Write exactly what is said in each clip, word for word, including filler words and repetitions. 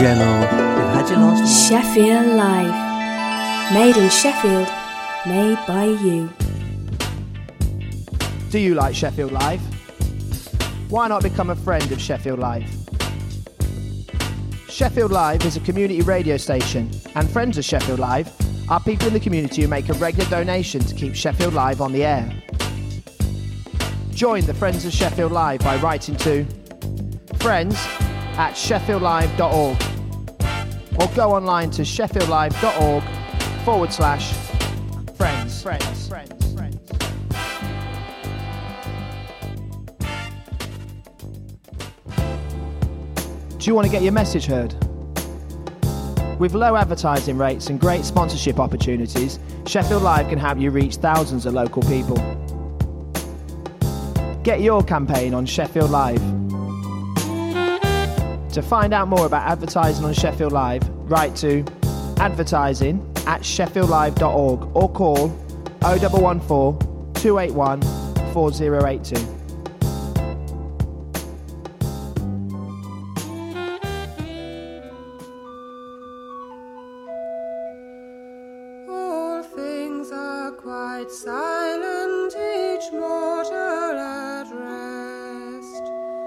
Jello, you've had your last one. Sheffield Live. Made in Sheffield, made by you. Do you like Sheffield Live? Why not become a friend of Sheffield Live? Sheffield Live is a community radio station, and friends of Sheffield Live are people in the community who make a regular donation to keep Sheffield Live on the air. Join the Friends of Sheffield Live by writing to friends at sheffield live dot org or go online to sheffieldlive.org forward slash friends. Friends. Friends. Friends. Do you want to get your message heard? With low advertising rates and great sponsorship opportunities, Sheffield Live can help you reach thousands of local people. Get your campaign on Sheffield Live. To find out more about advertising on Sheffield Live, write to advertising at sheffield live dot org or call oh one one four, two eight one, four oh eight two. All things are quite silent, each mortal at rest.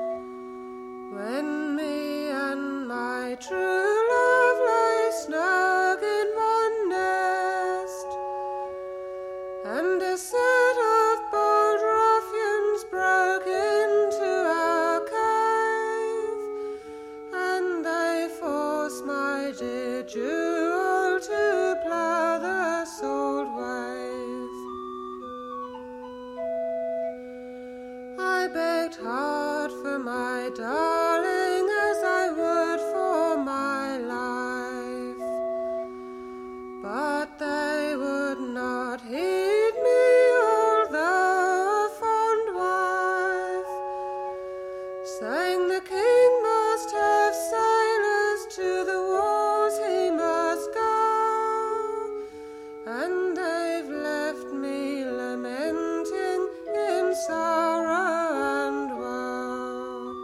When me and my true love lay snug in one nest, and a set of bold ruffians broke into our cave, and they forced my dear jewel to plough the salt wave. I begged hard for my darling as I would for my life, but they would not heed me, although a fond wife, saying the king must have sailors, to the wars he must go, and they've left me lamenting in sorrow and woe.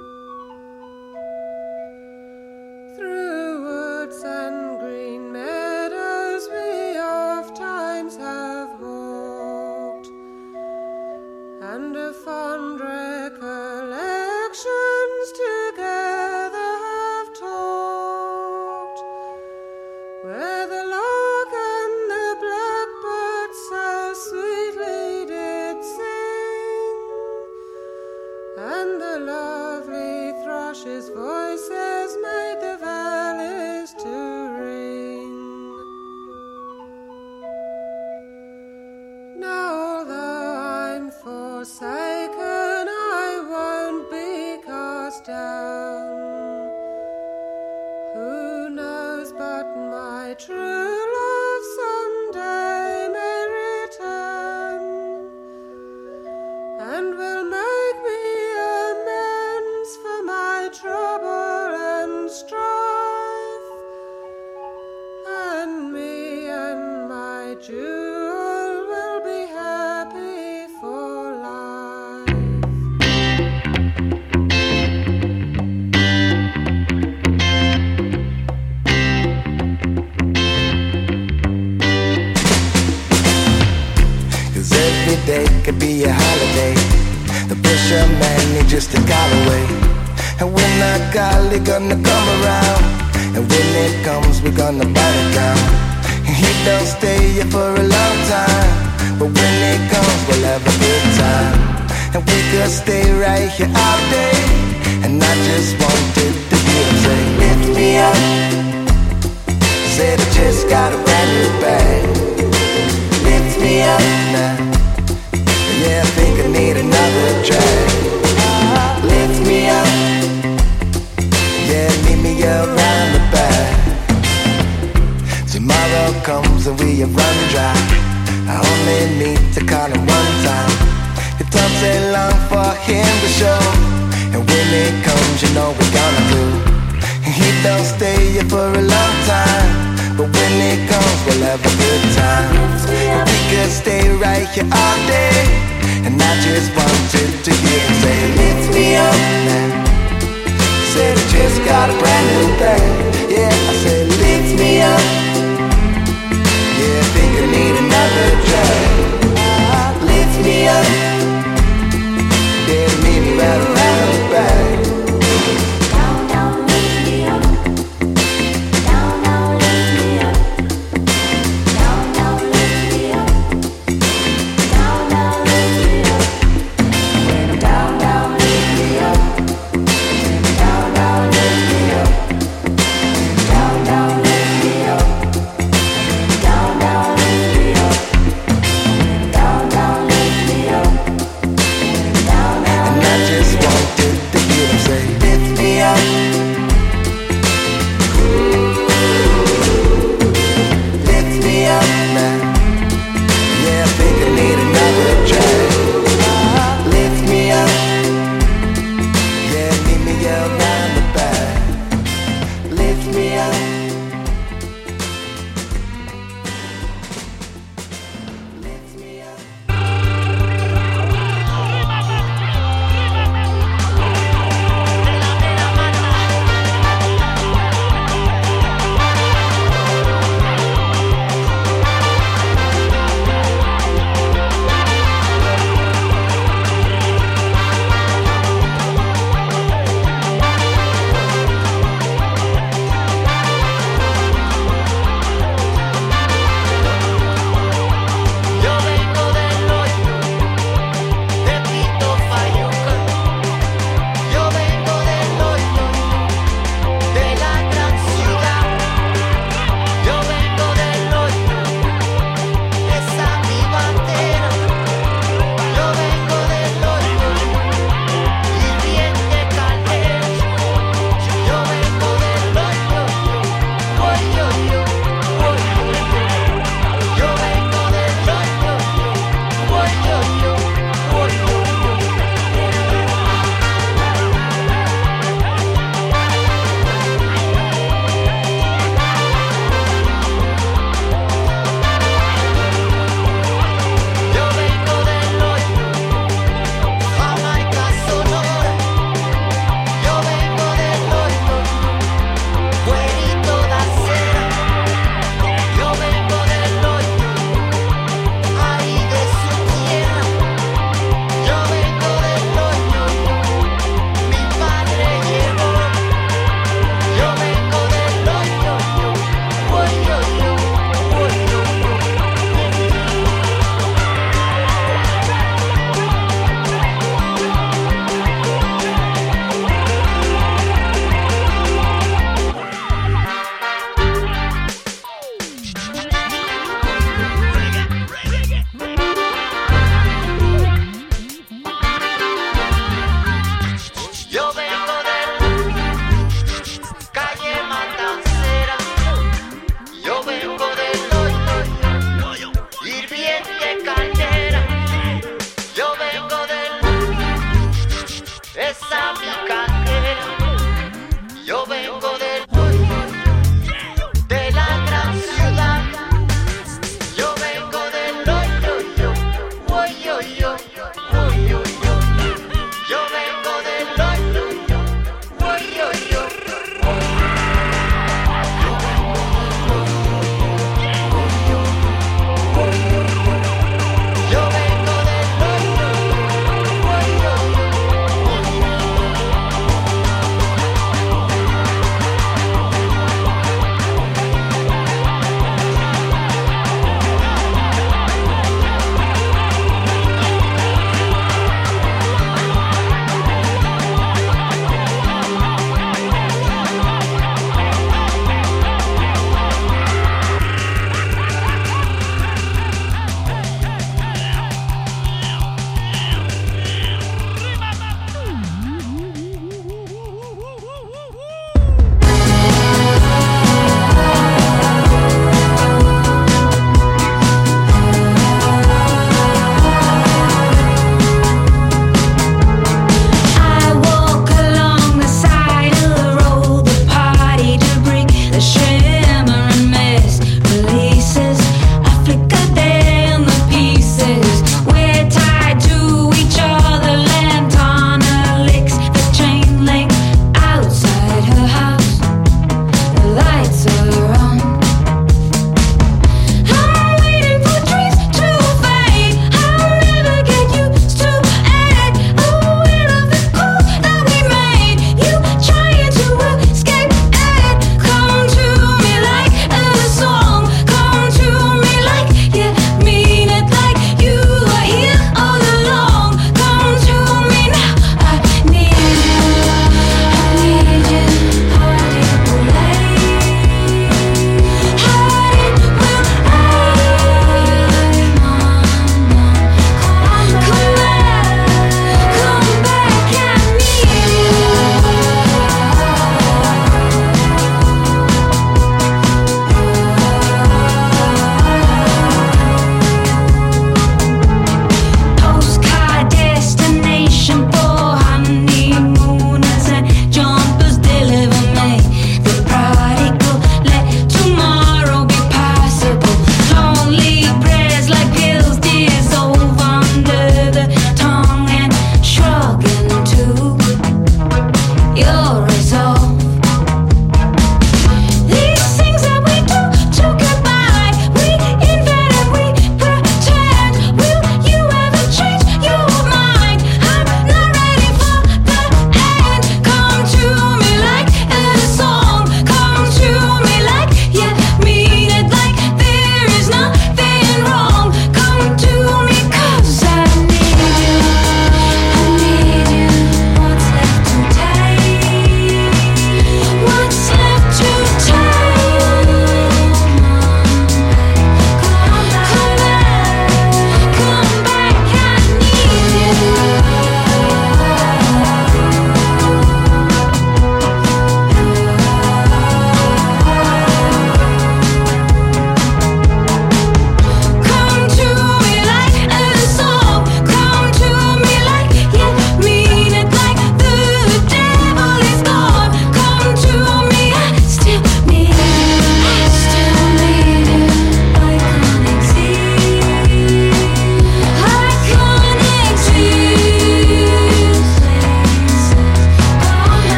Through woods and green meadows we oft times have walked, and of fond recollections together have talked, where the lark and the blackbird so sweetly did sing, and the lovely thrushes' voices made the valleys to ring. Now although I'm forsaken, I won't be cast down. Who knows but my true love someday may return, and will make me amends for my trouble and strife, and me and my jewel will be happy for life. Cause every day could be a holiday. The pressure man is just a call away. And when that golly gonna come around, and when it comes we're gonna bite it down. And he don't stay here for a long time, but when it comes we'll have a good time. And we could stay right here all day, and I just wanted to hear him say, lift me up. Said I just got a brand new bag. Lift me up now. Yeah, I think I need another drag. Lift me up. Yeah, meet me around the back. Tomorrow comes and we have run dry. I only need to call him one time. It don't take long for him to show, and when it comes you know we're gonna do. And he don't stay here for a long time, but when it comes we'll have a good time. And we could stay right here all day, and I just wanted to hear him say, lift me up now. Said I just got a brand new bag.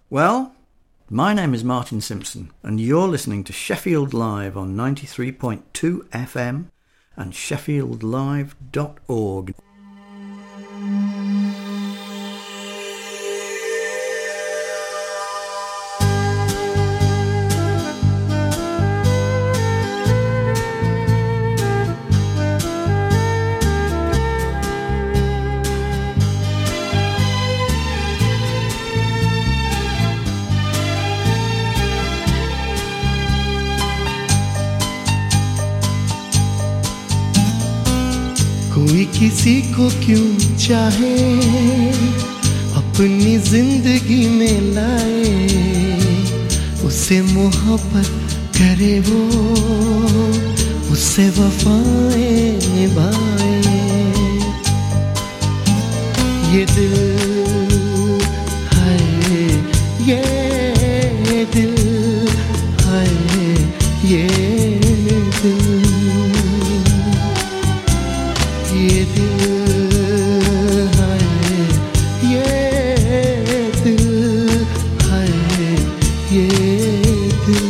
Well, my name is Martin Simpson, and you're listening to Sheffield Live on ninety-three point two F M and sheffield live dot org. कोई किसी को क्यों चाहे अपनी जिंदगी में लाए, उससे मोहब्बत करे वो, उससे वफाएं निभाए। ये दिल है, ये दिल है, ये दिल, ये दिल है, ये दिल है, ये दिल।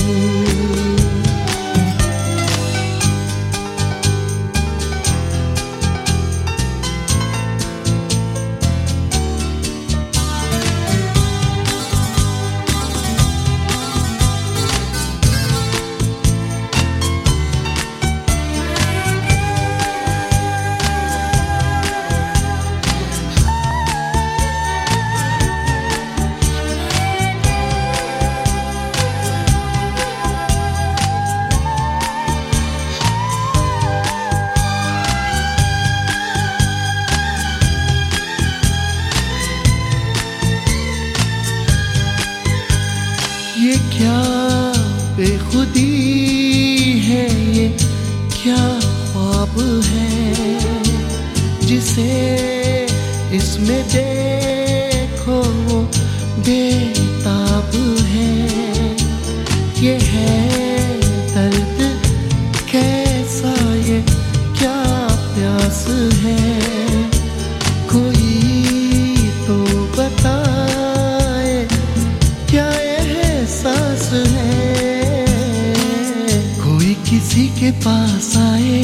ये क्या बेखुदी है, ये क्या ख्वाब है, जिसे इसमें देखो वो बेताब है। ये है दर्द कैसा, ये क्या प्यास है, कोई तो बताए क्या एहसास है। कोई किसी के पास आए,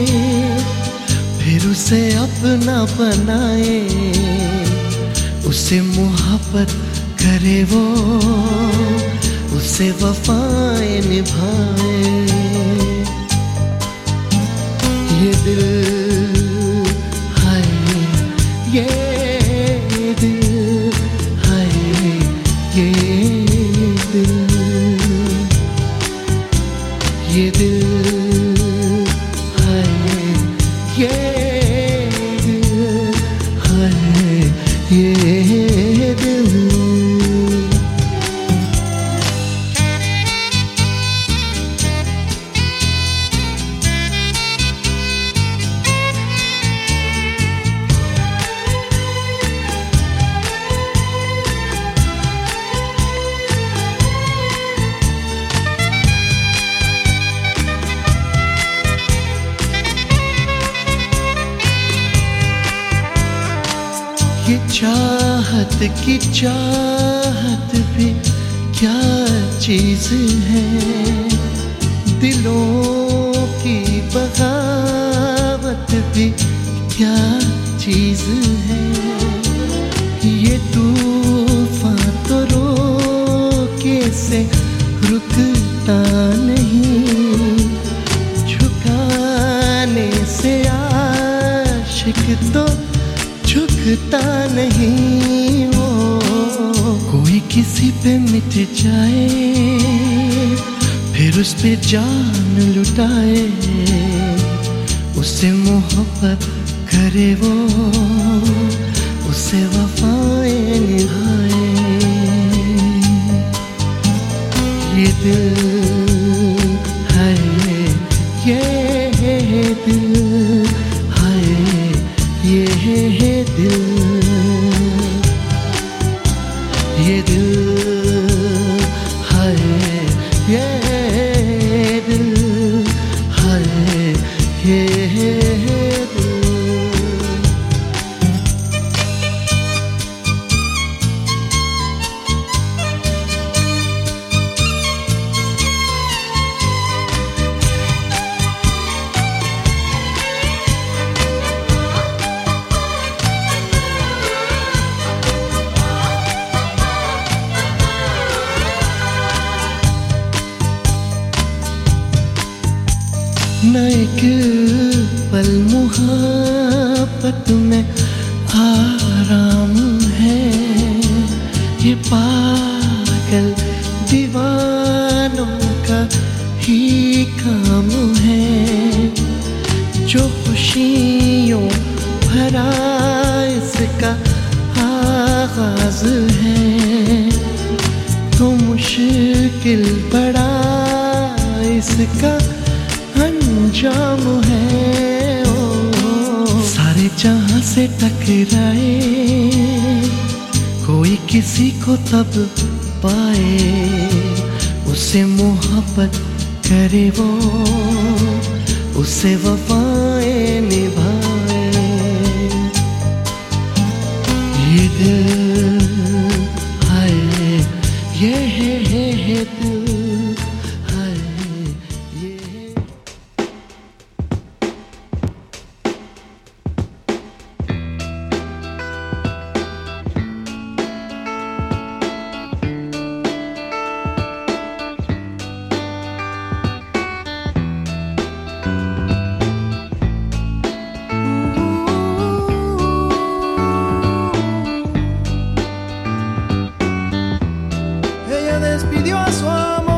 फिर उसे अपना बनाए, उससे मोहब्बत करे वो, उससे वफाएं निभाए। ये दिल है, ये दिल है, ये दिल, ये दिल है, ये दिल है, ये दिल। ये चाहत की चाहत भी क्या चीज है, दिलों की बगावत भी क्या चीज है। ये तूफान तो रोके से रुकता नहीं, झुकाने से आशिक तो झुकता नहीं। वो कोई किसी पे मिट जाए, फिर उस पे जान लुटाए, उससे मोहब्बत करे वो, उससे वफाएं निभाए। ये दिल है, ये दिल है, ये दिल, ये दिल है, ये दिल है, ये दिल। एक पल मुहब्बत में आराम है, ये पागल दीवानों का ही काम है। जो खुशियों भरा इसका आगाज है, तो मुश्किल बड़ा इसका अंजाम है। ओ, सारे जहां से टकराए, कोई किसी को तब पाए, उसे मोहब्बत करे वो, उसे वफाएं निभाए। ये दिल हाय, ये है, है, है दिल हाय, ये है। Ella despidió a su amor.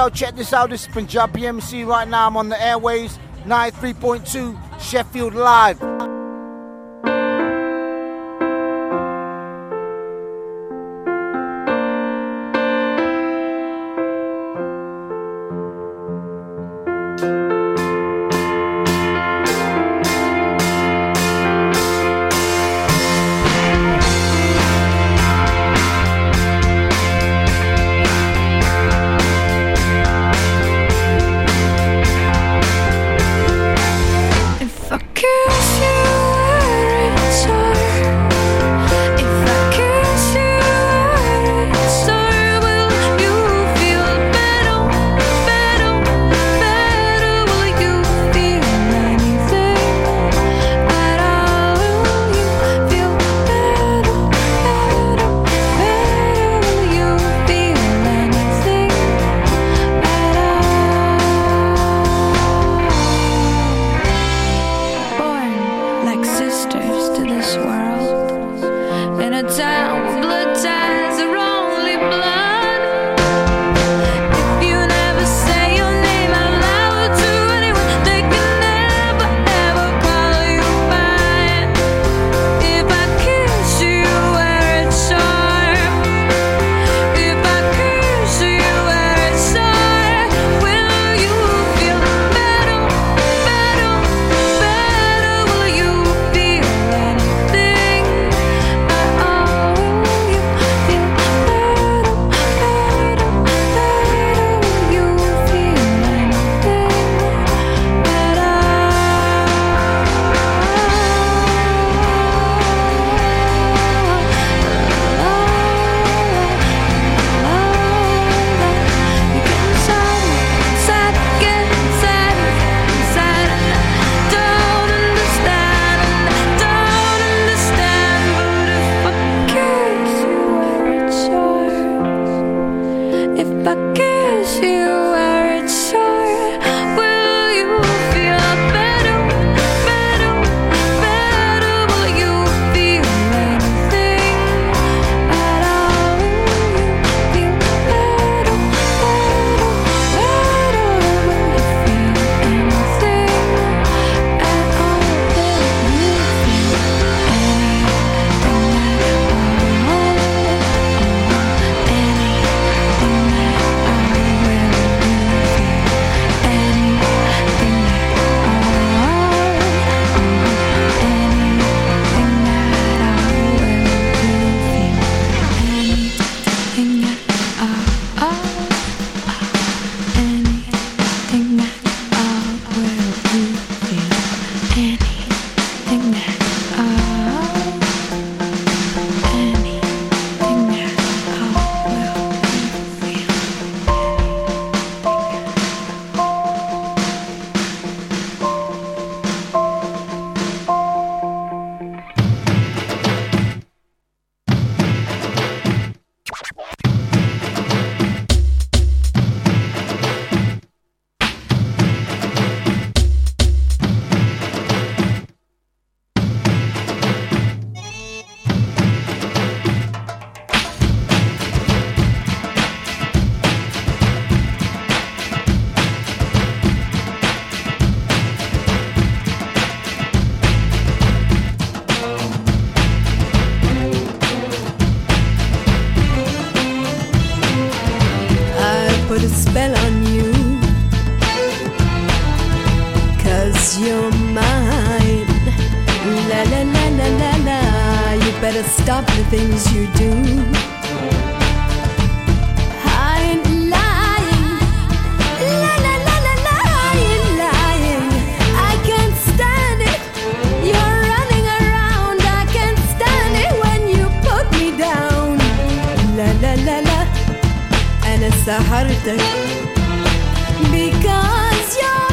Yo, check this out. This is Punjabi M C right now. I'm on the airwaves, ninety-three point two Sheffield Live. Stop the things you do. I ain't lying, la la la la la, I ain't lying. I can't stand it. You're running around. I can't stand it when you put me down. La la la la, أنا سهرتك because you're.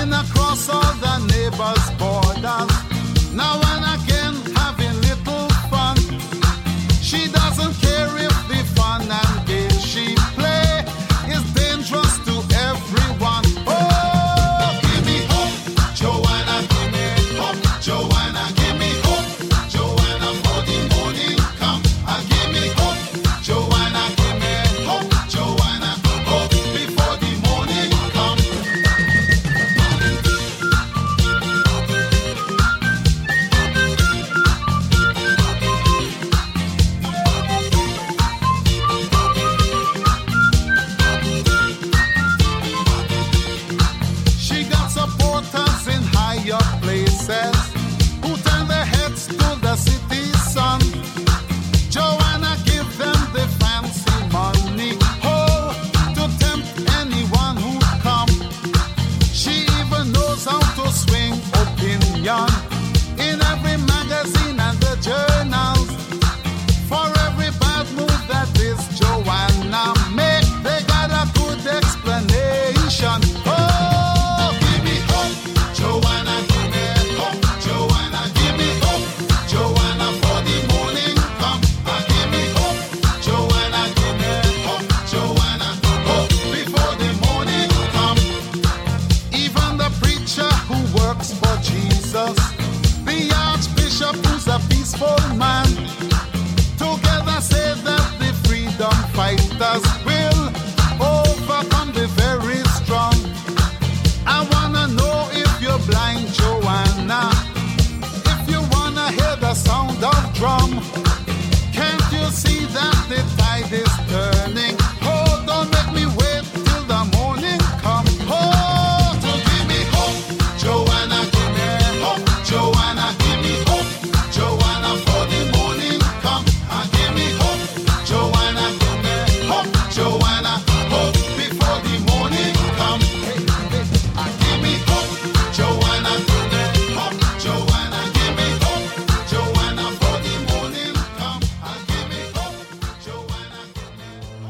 and across all the neighbors' borders. Now and again having little fun. She doesn't care if the fun and games she play is dangerous to everyone. Oh, give me hope, Joanna, give me hope, Joanna, give me hope, Joanna, for the morning come. Ah, give me hope, Joanna, give me hope, Joanna, hope before the morning come. She got supporters in higher places who turn their heads to the city sun. Joanna give them the fancy money, oh, to tempt anyone who come. She even knows how to swing opinion in every magazine and the journals. For every bad move that this Joanna make, they got a good explanation. Oh, give me hope, Joanna, give me hope, Joanna, give me hope, Joanna, for the morning come. Ah, give me hope, Joanna, give me hope, Joanna, hope before the morning come. Even the preacher who works for Jesus, the archbishop who's a peaceful man, together say that the freedom fighters will overcome the very strong. I wanna know if you're blind, Joanna, if you wanna hear the sound of drum. Can't you see that the tide is turning? Oh, don't make me wait till the morning come. Oh, to give me hope, Joanna, give me hope, Joanna, give me hope, Joanna, for the morning come. Ah, give me hope, Joanna, give me hope, Joanna, hope before the morning come. Hey, hey, ah, give me hope, Joanna, give me hope, Joanna, give me hope, Joanna, for the morning come. Ah, give me hope, Joanna, give me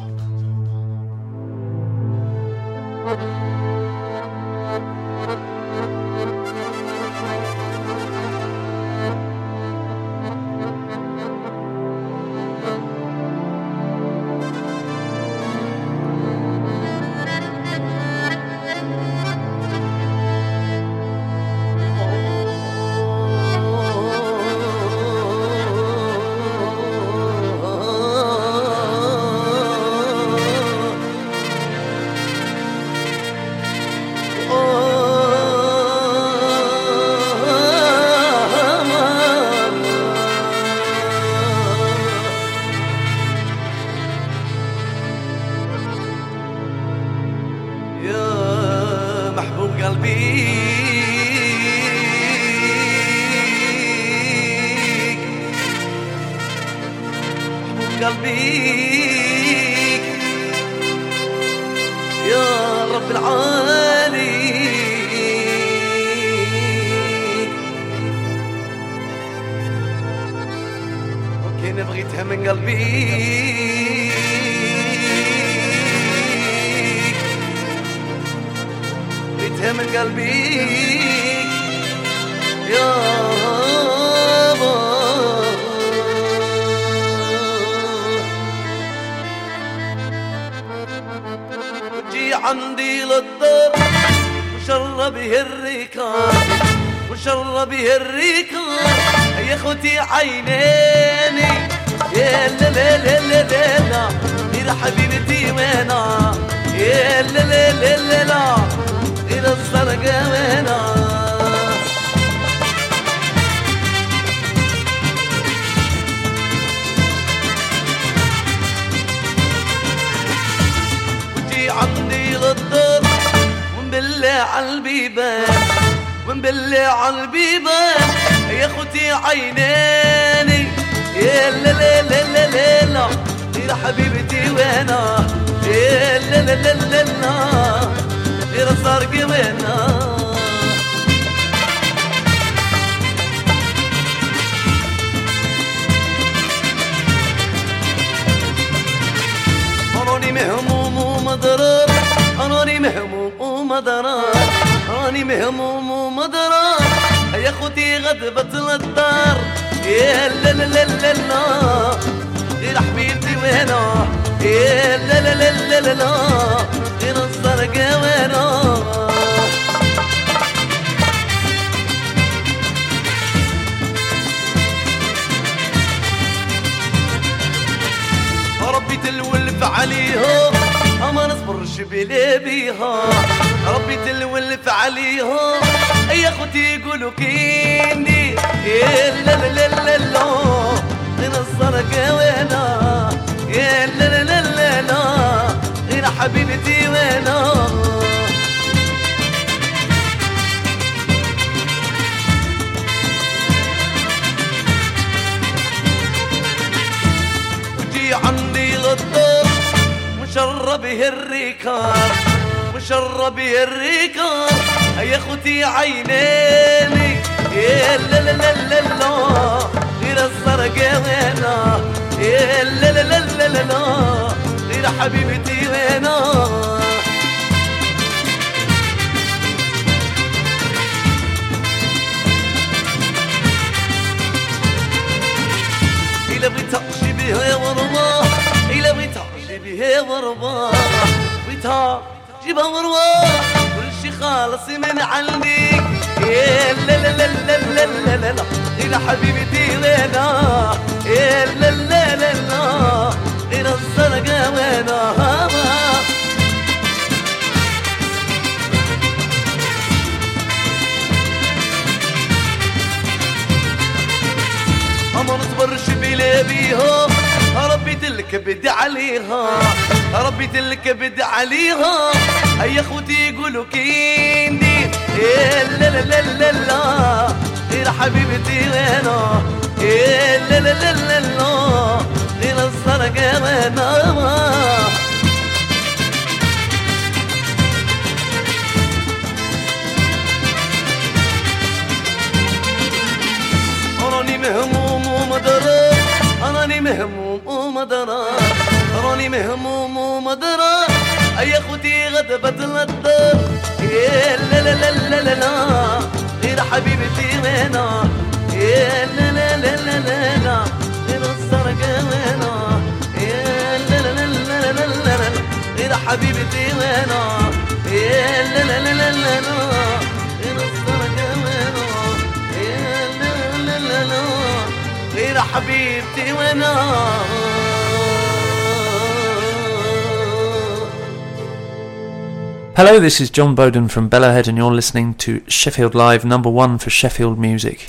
يا محبوب قلبي محبوب قلبي يا رب العالي وكين بغيتها من قلبي بغيتها من قلبي يا وجي عندي للدار وشربي الريكان وشربي الريكان يا اخوتي عينيني يا لا لا لا لا لا لا يا حبيبتي وينا يا لا لا لا لا لا إلى الزرقاء وينا وجي عندي للدار ونبلع عالبيبان ونبلع عالبيبان يا اخوتي عينيني يا لا لا لا لا لا لا يا حبيبتي وينا يا لا لا لا لا لا يا الزرق وينا أناني مهموم ومضرر أناني مهموم ومضرر أناني مهموم ومضرار يا اخوتي غد بطل الدار يا لا لا لا لا لا غير حبيبتي وانا يا لا لا لا لا لا لا غير الزرقاء وانا ربي تلولف عليهم ما نصبرش بلا بيها ربي تلولف عليهم يا اخوتي يقولوا كيني يا لا لا لا لا لا غير الزرقاء وانا يا لا لا لا لا لا غير حبيبتي وانا وجي عندي للدار مشرب الريكار مشرب الريكار يا اخوتي عينيني يا لا لا لا لا لا غير الزرقاء وانا يا لا لا لا لا لا لا غير حبيبتي وانا إلا بغيت تمشي بها يا ورماح إلا بغيت تمشي بها ورماح بغيتها جيبها ورماح كل شي خالص من عندي يا لا لا لا لا لا لا لا لا غير حبيبتي وانا يا لا لا لا لا غير الزرقاء وانا ما نصبرش بلا بيها ربي تلكبد عليها ربي تلكبد عليها يا اخوتي يقولوا كيندي يا لا لا لا لا لا غير حبيبتي وانا يا لا لا لا لا لا غير الزرقاء وانا راني مهموم ومدرى راني مهموم ومدرى راني مهموم ومدرى يا اخوتي غد بطل الدار يا لا لا لا لا لا لا غير حبيبتي وانا يا لا لا لا لا لا لا غير الزرقاء وانا يا لا لا لا لا لا لا لا غير حبيبتي وانا يا لا لا لا لا لا لا غير الزرقاء وانا يا لا لا لا لا غير حبيبتي وانا Hello, this is John Bowden from Bellahead and you're listening to Sheffield Live, number one for Sheffield music.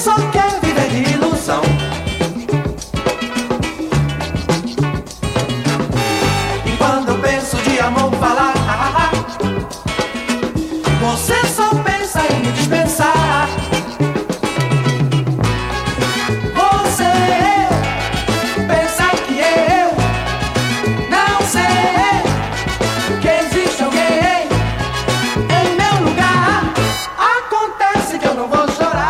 só quer viver de ilusão. E quando eu penso de amor falar, ah, ah, ah, você só pensa em me dispensar. Você pensa que eu não sei que existe alguém em meu lugar. Acontece que eu não vou chorar.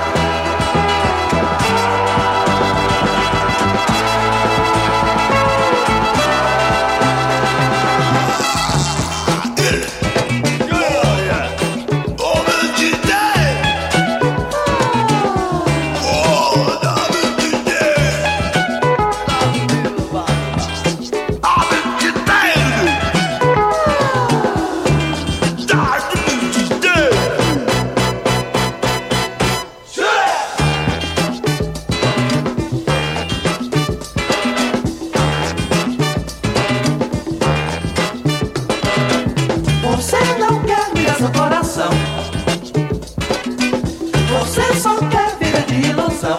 Você não quer me dar seu coração. Você só quer viver de ilusão.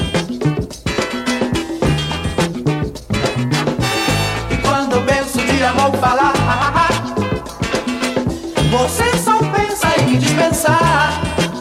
E quando eu penso de amor falar, ah, ah, ah, você só pensa em me dispensar.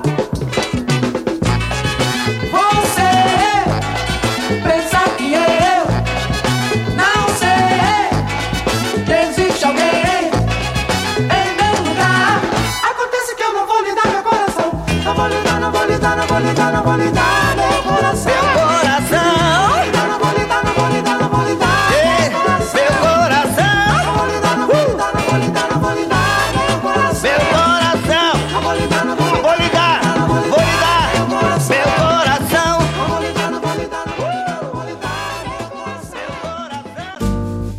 Você pensa que eu não sei que existe alguém em meu lugar. Acontece que eu não vou lhe dar meu coração. Não vou lhe dar, não vou lhe dar, não vou lhe dar, não vou lhe dar meu coração. Meu coração. Não vou lhe dar, não vou lhe dar, não vou lhe dar meu coração. Meu coração. Não vou lhe dar, não vou lhe dar, não vou lhe dar, não vou lhe dar meu coração. Meu coração. Não vou lhe dar, não vou lhe dar, vou lhe dar, vou lhe dar meu coração. Não vou lhe dar, não vou lhe dar, não vou lhe dar, não vou lhe dar meu coração.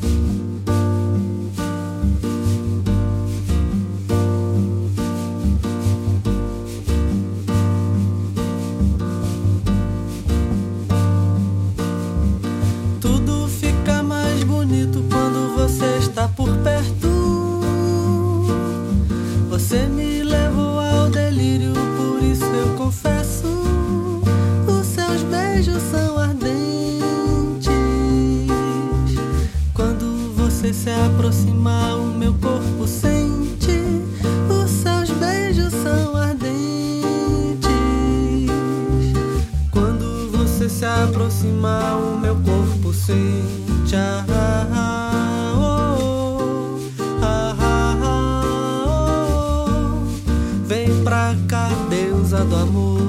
Tudo fica mais bonito quando você está por perto. Você me levou ao delírio, por isso eu confesso. Os seus beijos são ardentes. Quando você se aproxima, o meu corpo sente. Os seus beijos são ardentes. Quando você se aproxima, o meu corpo sente. Ah, ah, ah, oh, ah, ah, ah, oh. Vem pra cá, deusa do amor.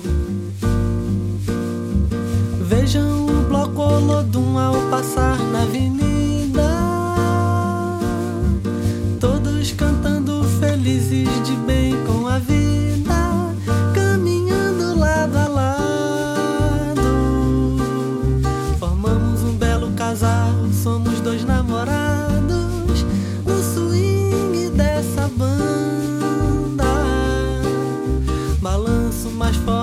Vejam o bloco Olodum ao passar na avenida, todos cantando felizes de bem com a vida, caminhando lado a lado. Formamos um belo casal, somos dois namorados no swing dessa banda. Balanço mais forte